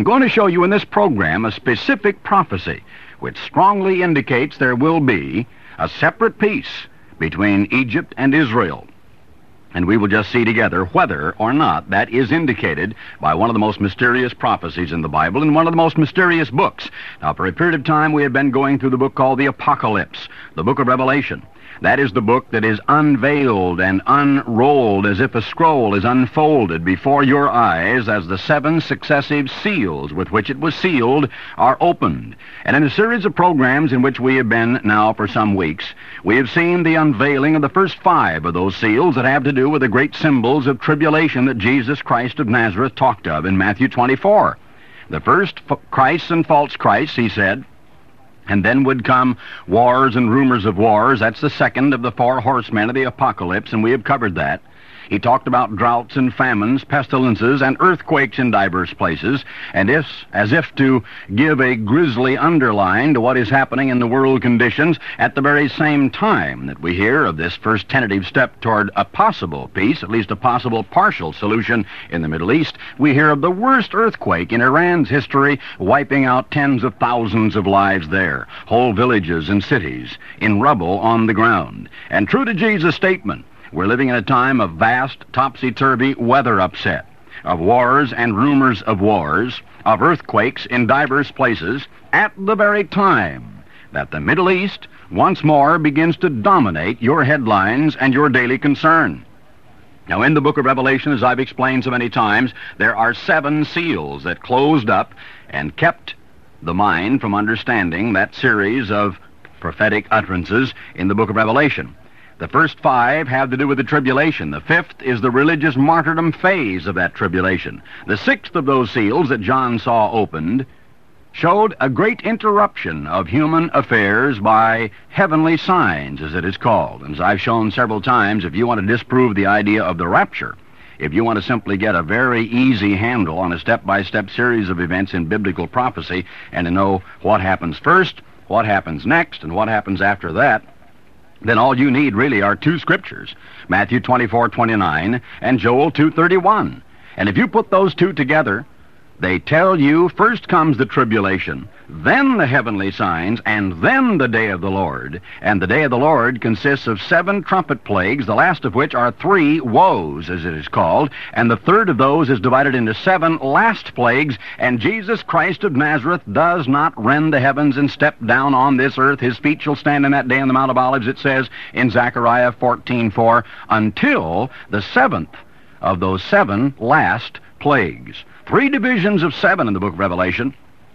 going to show you in this program a specific prophecy which strongly indicates there will be a separate peace between Egypt and Israel. And we will just see together whether or not that is indicated by one of the most mysterious prophecies in the Bible and one of the most mysterious books. Now, for a period of time, we have been going through the book called the Apocalypse, the book of Revelation. That is the book that is unveiled and unrolled as if a scroll is unfolded before your eyes as the 7 successive seals with which it was sealed are opened. And in a series of programs in which we have been now for some weeks, we have seen the unveiling of the first 5 of those seals that have to do with the great symbols of tribulation that Jesus Christ of Nazareth talked of in Matthew 24. The first, Christ and false Christs, he said, and then would come wars and rumors of wars. That's the second of the 4 horsemen of the apocalypse, and we have covered that. He talked about droughts and famines, pestilences, and earthquakes in diverse places, and as if to give a grisly underline to what is happening in the world conditions at the very same time that we hear of this first tentative step toward a possible peace, at least a possible partial solution in the Middle East. We hear of the worst earthquake in Iran's history, wiping out tens of thousands of lives there, whole villages and cities in rubble on the ground. And true to Jesus' statement, we're living in a time of vast, topsy-turvy weather upset, of wars and rumors of wars, of earthquakes in diverse places, at the very time that the Middle East once more begins to dominate your headlines and your daily concern. Now, in the book of Revelation, as I've explained so many times, there are 7 seals that closed up and kept the mind from understanding that series of prophetic utterances in the book of Revelation. The first 5 have to do with the tribulation. The 5th is the religious martyrdom phase of that tribulation. The 6th of those seals that John saw opened showed a great interruption of human affairs by heavenly signs, as it is called. And as I've shown several times, if you want to disprove the idea of the rapture, if you want to simply get a very easy handle on a step-by-step series of events in biblical prophecy and to know what happens first, what happens next, and what happens after that, then all you need really are 2 scriptures, Matthew 24:29 and Joel 2:31. And if you put those 2 together, they tell you first comes the tribulation, then the heavenly signs, and then the day of the Lord. And the day of the Lord consists of 7 trumpet plagues, the last of which are 3 woes, as it is called, and the third of those is divided into 7 last plagues, and Jesus Christ of Nazareth does not rend the heavens and step down on this earth. His feet shall stand in that day on the Mount of Olives, it says in Zechariah 14:4, until the 7th of those 7 last plagues. 3 divisions of 7 in the book of Revelation.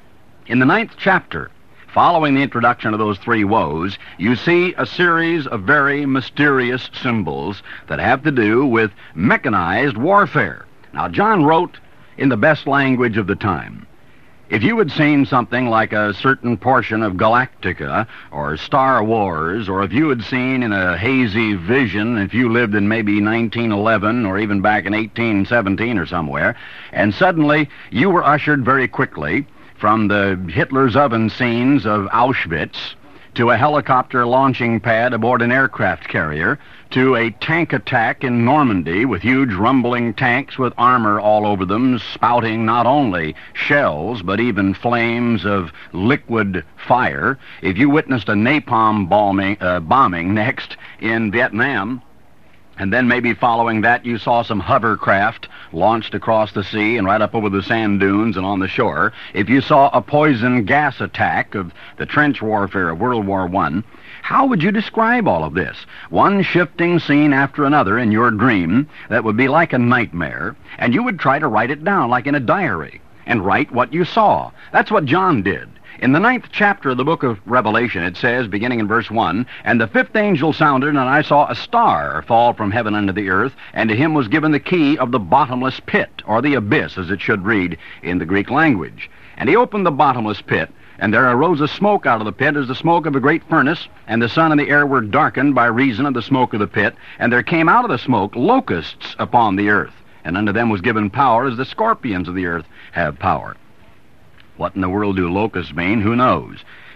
In the 9th chapter, following the introduction of those 3 woes, you see a series of very mysterious symbols that have to do with mechanized warfare. Now, John wrote in the best language of the time. If you had seen something like a certain portion of Galactica or Star Wars, or if you had seen in a hazy vision, if you lived in maybe 1911 or even back in 1817 or somewhere, and suddenly you were ushered very quickly from the Hitler's oven scenes of Auschwitz to a helicopter launching pad aboard an aircraft carrier, to a tank attack in Normandy with huge rumbling tanks with armor all over them, spouting not only shells, but even flames of liquid fire. If you witnessed a napalm bombing next in Vietnam, and then maybe following that you saw some hovercraft launched across the sea and right up over the sand dunes and on the shore, if you saw a poison gas attack of the trench warfare of World War I, how would you describe all of this? One shifting scene after another in your dream that would be like a nightmare, and you would try to write it down like in a diary and write what you saw. That's what John did. In the 9th chapter of the book of Revelation, it says, beginning in verse 1, and the 5th angel sounded, and I saw a star fall from heaven unto the earth, and to him was given the key of the bottomless pit, or the abyss, as it should read in the Greek language. And he opened the bottomless pit, and there arose a smoke out of the pit as the smoke of a great furnace, and the sun and the air were darkened by reason of the smoke of the pit, and there came out of the smoke locusts upon the earth, and unto them was given power as the scorpions of the earth have power. What in the world do locusts mean? Who knows?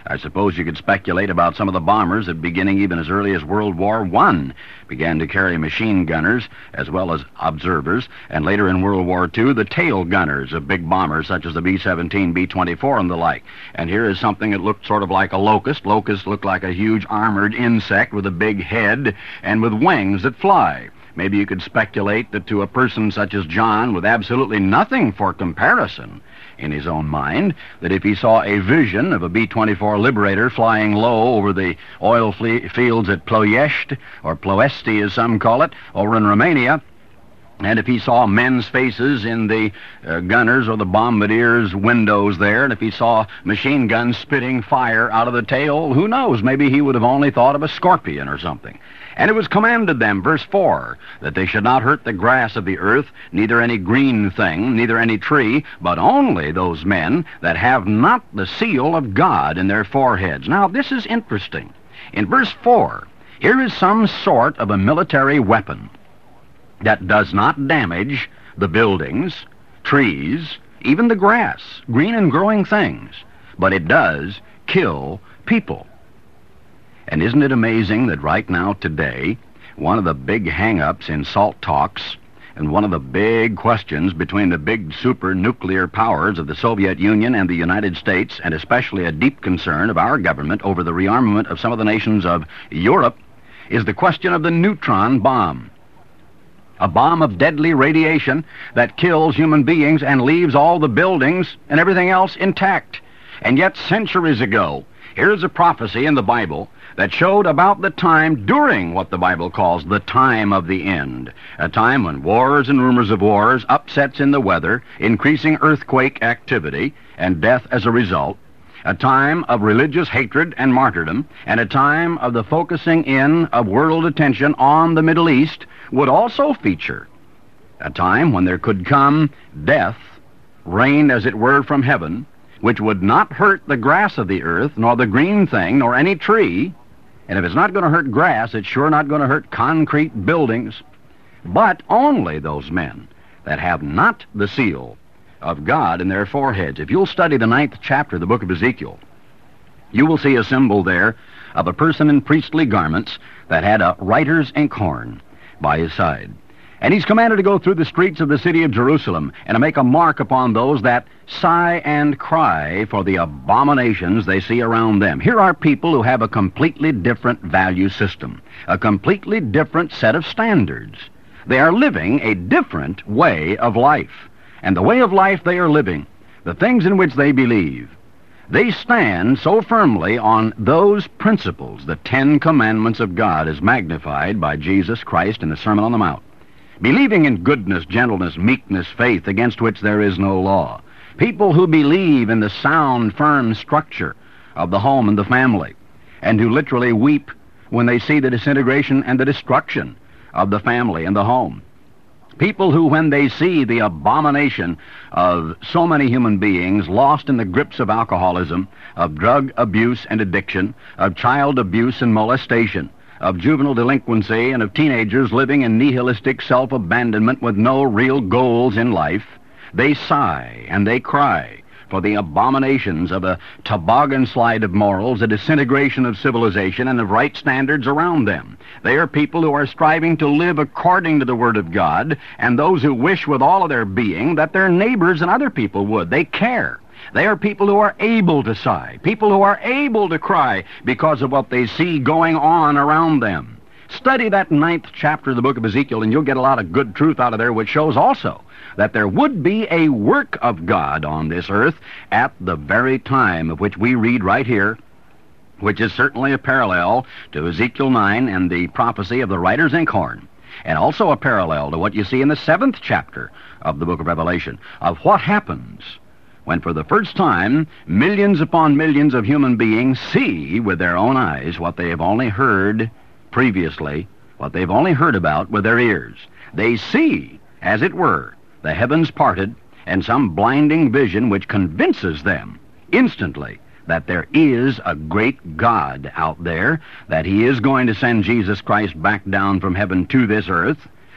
I suppose you could speculate about some of the bombers that, beginning even as early as World War I, began to carry machine gunners as well as observers, and later in World War II, the tail gunners of big bombers such as the B-17, B-24, and the like. And here is something that looked sort of like a locust. Locusts look like a huge armored insect with a big head and with wings that fly. Maybe you could speculate that to a person such as John, with absolutely nothing for comparison in his own mind, that if he saw a vision of a B-24 Liberator flying low over the oil fields at Ploiești, or Ploiești as some call it, over in Romania, and if he saw men's faces in the gunners or the bombardiers' windows there, and if he saw machine guns spitting fire out of the tail, who knows, maybe he would have only thought of a scorpion or something. And it was commanded them, verse 4, that they should not hurt the grass of the earth, neither any green thing, neither any tree, but only those men that have not the seal of God in their foreheads. Now, this is interesting. In verse 4, here is some sort of a military weapon that does not damage the buildings, trees, even the grass, green and growing things, but it does kill people. And isn't it amazing that right now, today, one of the big hang-ups in SALT talks and one of the big questions between the big super nuclear powers of the Soviet Union and the United States, and especially a deep concern of our government over the rearmament of some of the nations of Europe, is the question of the neutron bomb. A bomb of deadly radiation that kills human beings and leaves all the buildings and everything else intact. And yet, centuries ago, here's a prophecy in the Bible that showed about the time during what the Bible calls the time of the end, a time when wars and rumors of wars, upsets in the weather, increasing earthquake activity, and death as a result, a time of religious hatred and martyrdom, and a time of the focusing in of world attention on the Middle East would also feature a time when there could come death, rain as it were from heaven, which would not hurt the grass of the earth, nor the green thing, nor any tree. And if it's not going to hurt grass, it's sure not going to hurt concrete buildings, but only those men that have not the seal of God in their foreheads. If you'll study the 9th chapter of the book of Ezekiel, you will see a symbol there of a person in priestly garments that had a writer's inkhorn by his side. And he's commanded to go through the streets of the city of Jerusalem and to make a mark upon those that sigh and cry for the abominations they see around them. Here are people who have a completely different value system, a completely different set of standards. They are living a different way of life. And the way of life they are living, the things in which they believe, they stand so firmly on those principles, the 10 Commandments of God as magnified by Jesus Christ in the Sermon on the Mount. Believing in goodness, gentleness, meekness, faith, against which there is no law. People who believe in the sound, firm structure of the home and the family, and who literally weep when they see the disintegration and the destruction of the family and the home. People who, when they see the abomination of so many human beings lost in the grips of alcoholism, of drug abuse and addiction, of child abuse and molestation, of juvenile delinquency, and of teenagers living in nihilistic self-abandonment with no real goals in life, they sigh and they cry for the abominations of a toboggan slide of morals, a disintegration of civilization, and of right standards around them. They are people who are striving to live according to the Word of God, and those who wish with all of their being that their neighbors and other people would. They care. They are people who are able to sigh, people who are able to cry because of what they see going on around them. Study that 9th chapter of the book of Ezekiel, and you'll get a lot of good truth out of there, which shows also that there would be a work of God on this earth at the very time of which we read right here, which is certainly a parallel to Ezekiel 9 and the prophecy of the writer's inkhorn, and also a parallel to what you see in the 7th chapter of the book of Revelation, of what happens when for the first time millions upon millions of human beings see with their own eyes what they have only heard previously, what they've only heard about with their ears. They see, as it were, the heavens parted, and some blinding vision which convinces them instantly that there is a great God out there, that He is going to send Jesus Christ back down from heaven to this earth,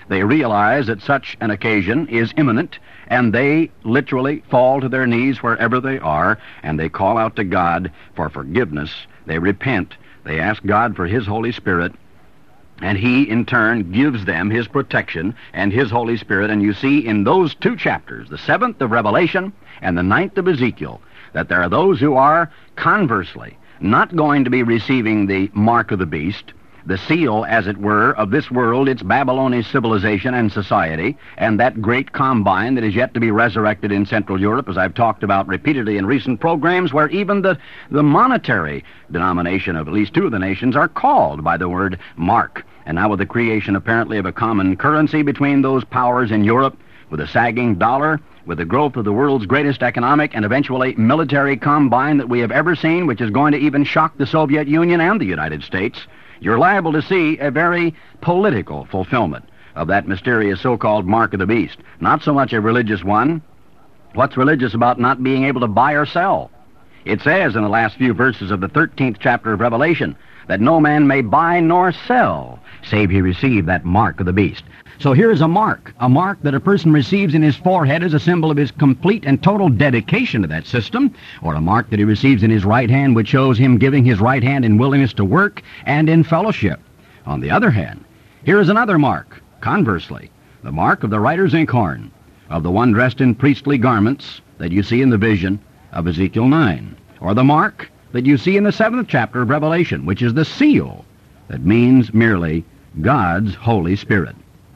They realize that such an occasion is imminent, and they literally fall to their knees wherever they are, and they call out to God for forgiveness. They repent. They ask God for His Holy Spirit, and He, in turn, gives them His protection and His Holy Spirit. And you see in those two chapters, the 7th of Revelation and the 9th of Ezekiel, that there are those who are, conversely, not going to be receiving the mark of the beast, the seal, as it were, of this world, its Babylonian civilization and society, and that great combine that is yet to be resurrected in Central Europe, as I've talked about repeatedly in recent programs, where even the monetary denomination of at least two of the nations are called by the word mark. And now with the creation, apparently, of a common currency between those powers in Europe, with a sagging dollar, with the growth of the world's greatest economic and eventually military combine that we have ever seen, which is going to even shock the Soviet Union and the United States, you're liable to see a very political fulfillment of that mysterious so-called mark of the beast. Not so much a religious one. What's religious about not being able to buy or sell? It says in the last few verses of the 13th chapter of Revelation that no man may buy nor sell, save he receive that mark of the beast. So here's a mark that a person receives in his forehead as a symbol of his complete and total dedication to that system, or a mark that he receives in his right hand, which shows him giving his right hand in willingness to work and in fellowship. On the other hand, here is another mark, conversely, the mark of the writer's inkhorn, of the one dressed in priestly garments that you see in the vision of Ezekiel 9, or the mark that you see in the 7th chapter of Revelation, which is the seal that means merely God's Holy Spirit.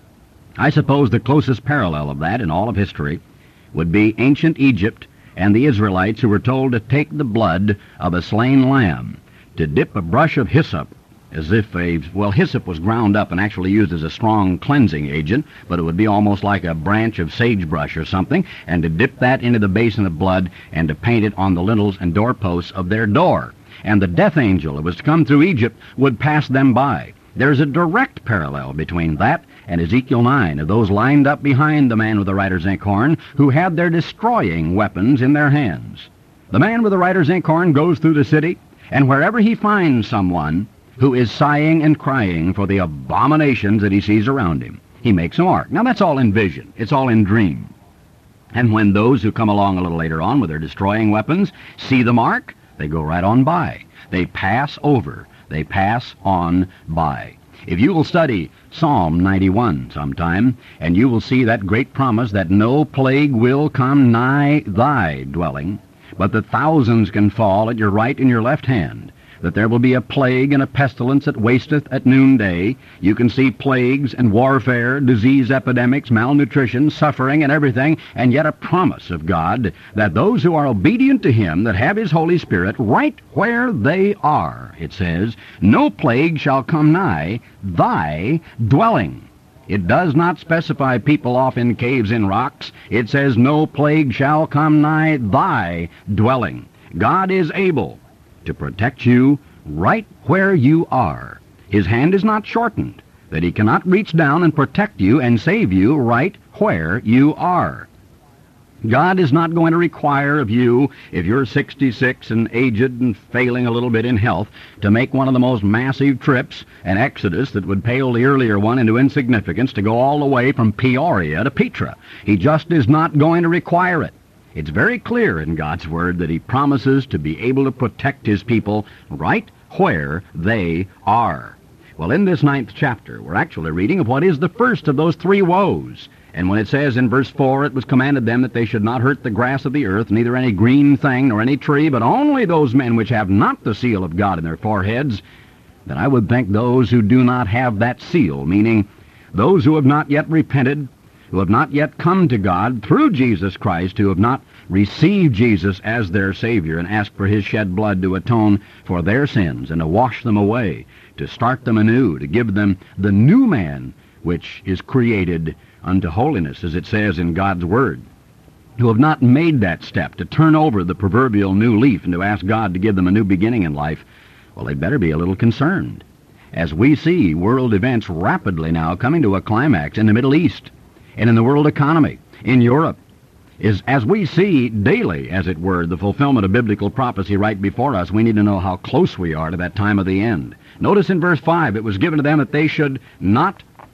I suppose the closest parallel of that in all of history would be ancient Egypt and the Israelites, who were told to take the blood of a slain lamb, to dip a brush of hyssop, as if hyssop was ground up and actually used as a strong cleansing agent, but it would be almost like a branch of sagebrush or something, and to dip that into the basin of blood and to paint it on the lintels and doorposts of their door. And the death angel that was to come through Egypt would pass them by. There's a direct parallel between that and Ezekiel 9, of those lined up behind the man with the writer's inkhorn, who had their destroying weapons in their hands. The man with the writer's inkhorn goes through the city, and wherever he finds someone who is sighing and crying for the abominations that he sees around him, he makes a mark. Now that's all in vision. It's all in dream. And when those who come along a little later on with their destroying weapons see the mark, they go right on by. They pass over. They pass on by. If you will study Psalm 91 sometime, and you will see that great promise that no plague will come nigh thy dwelling, but that thousands can fall at your right and your left hand, that there will be a plague and a pestilence that wasteth at noonday. You can see plagues and warfare, disease epidemics, malnutrition, suffering, and everything, and yet a promise of God that those who are obedient to Him, that have His Holy Spirit, right where they are, it says, no plague shall come nigh thy dwelling. It does not specify people off in caves in rocks. It says no plague shall come nigh thy dwelling. God is able to protect you right where you are. His hand is not shortened, that He cannot reach down and protect you and save you right where you are. God is not going to require of you, if you're 66 and aged and failing a little bit in health, to make one of the most massive trips, an exodus that would pale the earlier one into insignificance, to go all the way from Peoria to Petra. He just is not going to require it. It's very clear in God's Word that He promises to be able to protect His people right where they are. Well, in this 9th chapter, we're actually reading of what is the first of those three woes. And when it says in verse 4, it was commanded them that they should not hurt the grass of the earth, neither any green thing nor any tree, but only those men which have not the seal of God in their foreheads, then I would think those who do not have that seal, meaning those who have not yet repented, who have not yet come to God through Jesus Christ, who have not received Jesus as their Savior and asked for His shed blood to atone for their sins and to wash them away, to start them anew, to give them the new man which is created unto holiness, as it says in God's Word, who have not made that step to turn over the proverbial new leaf and to ask God to give them a new beginning in life, well, they'd better be a little concerned. As we see world events rapidly now coming to a climax in the Middle East, and in the world economy, in Europe, as we see daily, as it were, the fulfillment of biblical prophecy right before us, we need to know how close we are to that time of the end. Notice in verse 5, it was given to them that they should not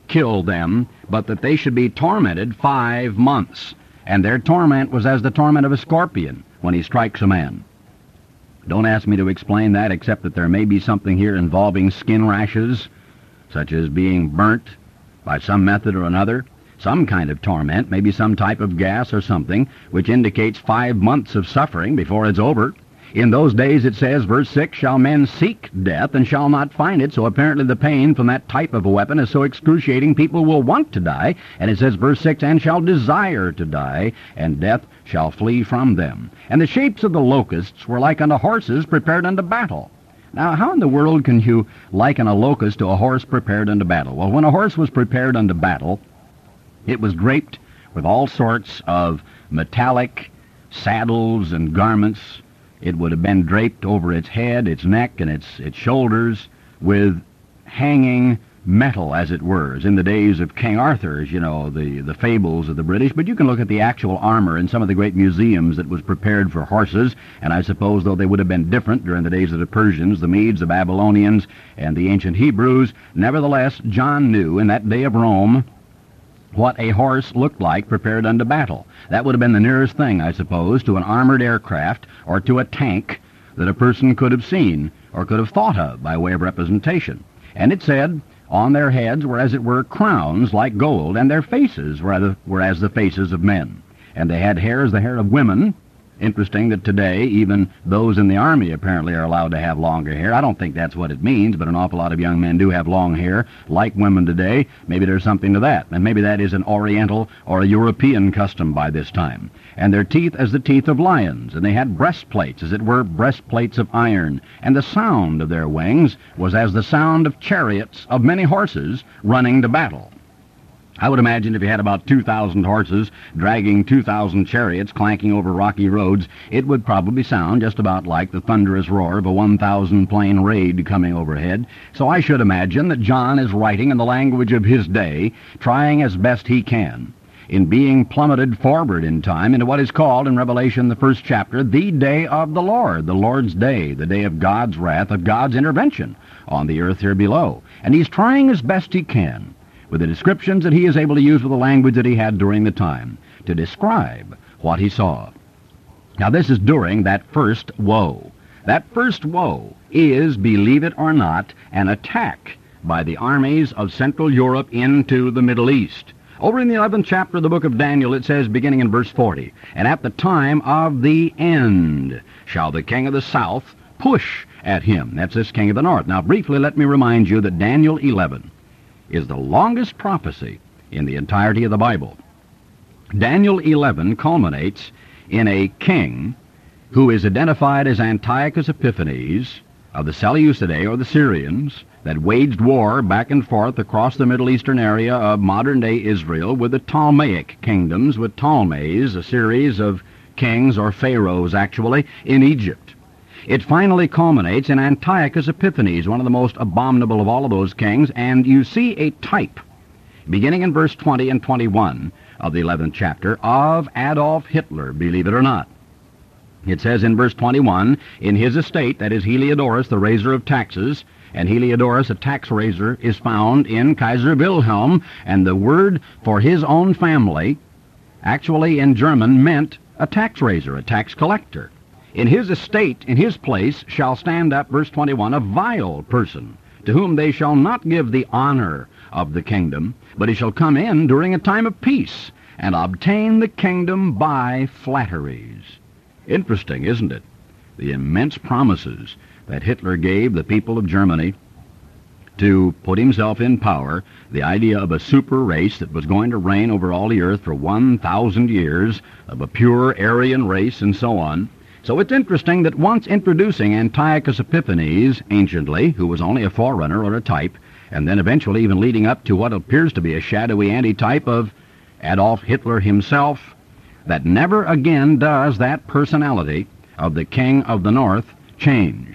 kill them, but that they should be tormented 5 months. And their torment was as the torment of a scorpion when he strikes a man. Don't ask me to explain that, except that there may be something here involving skin rashes, such as being burnt by some method or another, some kind of torment, maybe some type of gas or something, which indicates 5 months of suffering before it's over. In those days, it says, verse 6, shall men seek death and shall not find it. So apparently the pain from that type of a weapon is so excruciating, people will want to die. And it says, verse 6, and shall desire to die, and death shall flee from them. And the shapes of the locusts were like unto horses prepared unto battle. Now, how in the world can you liken a locust to a horse prepared unto battle? Well, when a horse was prepared unto battle, it was draped with all sorts of metallic saddles and garments. It would have been draped over its head, its neck, and its shoulders with hanging metal, as it were, as in the days of King Arthur's, you know, the fables of the British. But you can look at the actual armor in some of the great museums that was prepared for horses, and I suppose, though they would have been different during the days of the Persians, the Medes, the Babylonians, and the ancient Hebrews, nevertheless, John knew in that day of Rome what a horse looked like prepared unto battle. That would have been the nearest thing, I suppose, to an armored aircraft or to a tank that a person could have seen or could have thought of by way of representation. And it said, on their heads were as it were crowns like gold, and their faces were as the faces of men. And they had hair as the hair of women. Interesting that today even those in the army apparently are allowed to have longer hair. I don't think that's what it means, but an awful lot of young men do have long hair, like women today. Maybe there's something to that, and maybe that is an Oriental or a European custom by this time. And their teeth as the teeth of lions, and they had breastplates, as it were, breastplates of iron. And the sound of their wings was as the sound of chariots of many horses running to battle. I would imagine if you had about 2,000 horses dragging 2,000 chariots clanking over rocky roads, it would probably sound just about like the thunderous roar of a 1,000-plane raid coming overhead. So I should imagine that John is writing in the language of his day, trying as best he can in being plummeted forward in time into what is called in Revelation, the 1st chapter, the day of the Lord, the Lord's day, the day of God's wrath, of God's intervention on the earth here below. And he's trying as best he can, with the descriptions that he is able to use with the language that he had during the time, to describe what he saw. Now, this is during that first woe. That first woe is, believe it or not, an attack by the armies of Central Europe into the Middle East. Over in the 11th chapter of the book of Daniel, it says, beginning in verse 40, and at the time of the end shall the king of the south push at him. That's this king of the north. Now, briefly, let me remind you that Daniel 11 is the longest prophecy in the entirety of the Bible. Daniel 11 culminates in a king who is identified as Antiochus Epiphanes of the Seleucidae, or the Syrians, that waged war back and forth across the Middle Eastern area of modern-day Israel with the Ptolemaic kingdoms, with Ptolemies, a series of kings, or pharaohs actually, in Egypt. It finally culminates in Antiochus Epiphanes, one of the most abominable of all of those kings, and you see a type, beginning in verse 20 and 21 of the 11th chapter, of Adolf Hitler, believe it or not. It says in verse 21, in his estate, that is Heliodorus, the raiser of taxes, and Heliodorus, a tax raiser, is found in Kaiser Wilhelm, and the word for his own family, actually in German, meant a tax raiser, a tax collector. In his estate, in his place, shall stand up, verse 21, a vile person, to whom they shall not give the honor of the kingdom, but he shall come in during a time of peace, and obtain the kingdom by flatteries. Interesting, isn't it? The immense promises that Hitler gave the people of Germany to put himself in power, the idea of a super race that was going to reign over all the earth for 1,000 years, of a pure Aryan race, and so on. So it's interesting that once introducing Antiochus Epiphanes anciently, who was only a forerunner or a type, and then eventually even leading up to what appears to be a shadowy antitype of Adolf Hitler himself, that never again does that personality of the King of the North change.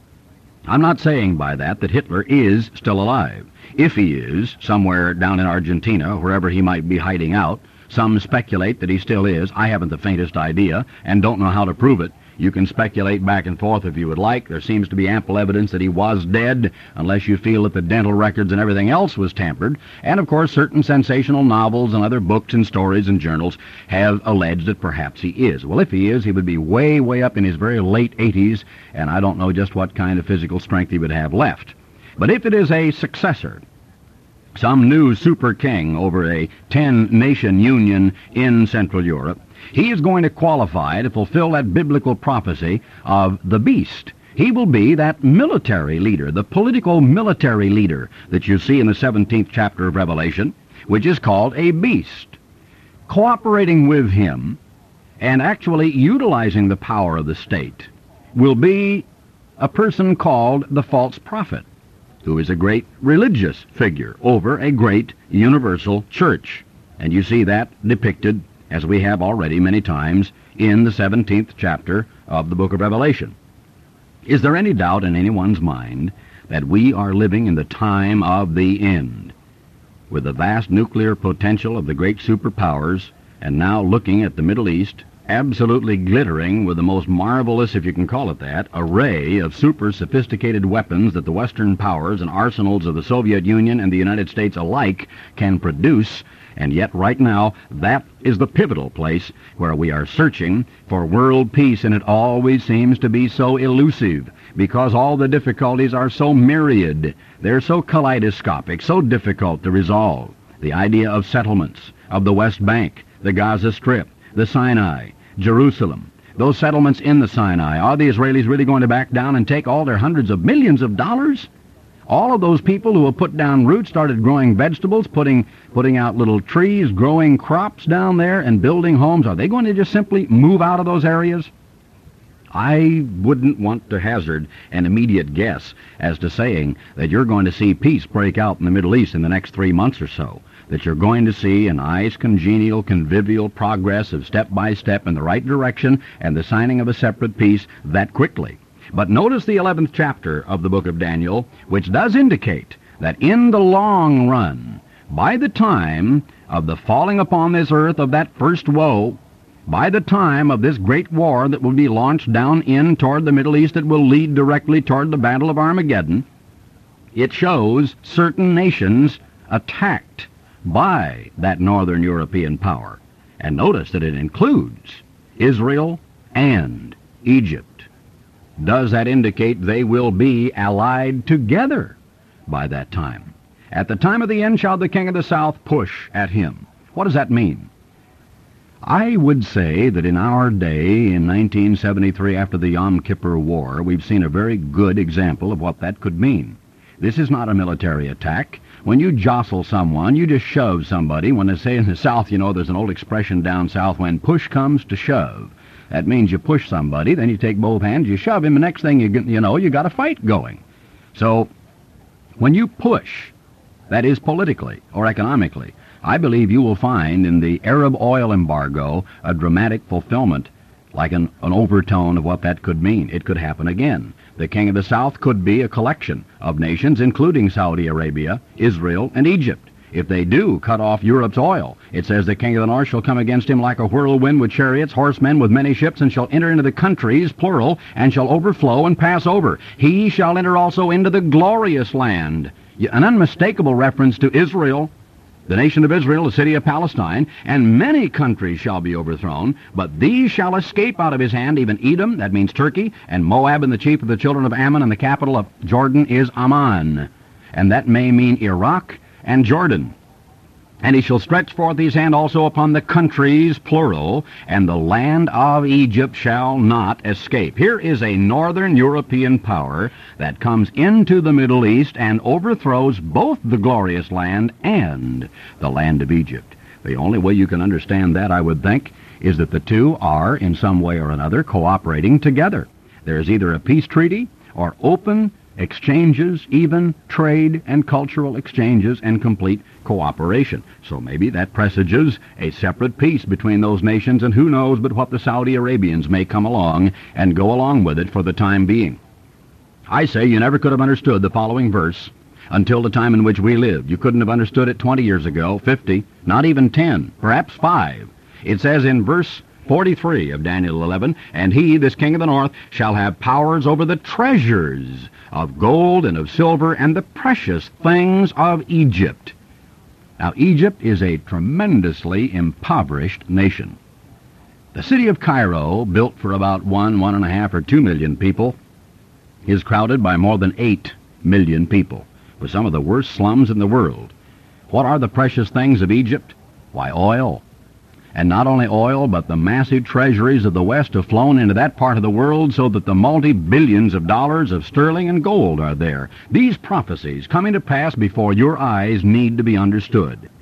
I'm not saying by that Hitler is still alive. If he is, somewhere down in Argentina, wherever he might be hiding out, some speculate that he still is. I haven't the faintest idea and don't know how to prove it. You can speculate back and forth if you would like. There seems to be ample evidence that he was dead, unless you feel that the dental records and everything else was tampered. And, of course, certain sensational novels and other books and stories and journals have alleged that perhaps he is. Well, if he is, he would be way, way up in his very late 80s, and I don't know just what kind of physical strength he would have left. But if it is a successor, some new super king over a 10-nation union in Central Europe, he is going to qualify to fulfill that biblical prophecy of the beast. He will be that military leader, the political military leader that you see in the 17th chapter of Revelation, which is called a beast. Cooperating with him and actually utilizing the power of the state will be a person called the false prophet, who is a great religious figure over a great universal church. And you see that depicted, as we have already many times, in the 17th chapter of the book of Revelation. Is there any doubt in anyone's mind that we are living in the time of the end, with the vast nuclear potential of the great superpowers, and now looking at the Middle East, absolutely glittering with the most marvelous, if you can call it that, array of super sophisticated weapons that the Western powers and arsenals of the Soviet Union and the United States alike can produce? And yet right now, that is the pivotal place where we are searching for world peace, and it always seems to be so elusive, because all the difficulties are so myriad. They're so kaleidoscopic, so difficult to resolve. The idea of settlements, of the West Bank, the Gaza Strip, the Sinai, Jerusalem, those settlements in the Sinai. Are the Israelis really going to back down and take all their hundreds of millions of dollars? All of those people who have put down roots, started growing vegetables, putting out little trees, growing crops down there, and building homes, are they going to just simply move out of those areas? I wouldn't want to hazard an immediate guess as to saying that you're going to see peace break out in the Middle East in the next 3 months or so, that you're going to see a nice, congenial, convivial progress of step by step in the right direction and the signing of a separate peace that quickly. But notice the 11th chapter of the book of Daniel, which does indicate that in the long run, by the time of the falling upon this earth of that first woe, by the time of this great war that will be launched down in toward the Middle East that will lead directly toward the Battle of Armageddon, it shows certain nations attacked by that northern European power. And notice that it includes Israel and Egypt. Does that indicate they will be allied together by that time? At the time of the end shall the king of the south push at him. What does that mean? I would say that in our day, in 1973, after the Yom Kippur War, we've seen a very good example of what that could mean. This is not a military attack. When you jostle someone, you just shove somebody. When they say in the South, you know, there's an old expression down south, when push comes to shove. That means you push somebody, then you take both hands, you shove him, the next thing you know, you got a fight going. So, when you push, that is politically or economically, I believe you will find in the Arab oil embargo a dramatic fulfillment, like an overtone of what that could mean. It could happen again. The king of the south could be a collection of nations, including Saudi Arabia, Israel, and Egypt. If they do cut off Europe's oil, it says the king of the north shall come against him like a whirlwind with chariots, horsemen with many ships, and shall enter into the countries, plural, and shall overflow and pass over. He shall enter also into the glorious land. An unmistakable reference to Israel, the nation of Israel, the city of Palestine, and many countries shall be overthrown, but these shall escape out of his hand, even Edom, that means Turkey, and Moab, and the chief of the children of Ammon, and the capital of Jordan is Amman. And that may mean Iraq and Jordan. And he shall stretch forth his hand also upon the countries, plural, and the land of Egypt shall not escape. Here is a northern European power that comes into the Middle East and overthrows both the glorious land and the land of Egypt. The only way you can understand that, I would think, is that the two are, in some way or another, cooperating together. There is either a peace treaty or open exchanges, even trade and cultural exchanges, and complete cooperation. So maybe that presages a separate peace between those nations, and who knows but what the Saudi Arabians may come along and go along with it for the time being. I say you never could have understood the following verse until the time in which we lived. You couldn't have understood it 20 years ago, 50, not even 10, perhaps 5. It says in verse 43 of Daniel 11, and he, this king of the north, shall have powers over the treasures of gold and of silver and the precious things of Egypt. Now, Egypt is a tremendously impoverished nation. The city of Cairo, built for about 1.5, or 2 million people, is crowded by more than 8 million people, with some of the worst slums in the world. What are the precious things of Egypt? Why, oil. And not only oil, but the massive treasuries of the West have flown into that part of the world so that the multi-billions of dollars of sterling and gold are there. These prophecies coming to pass before your eyes need to be understood.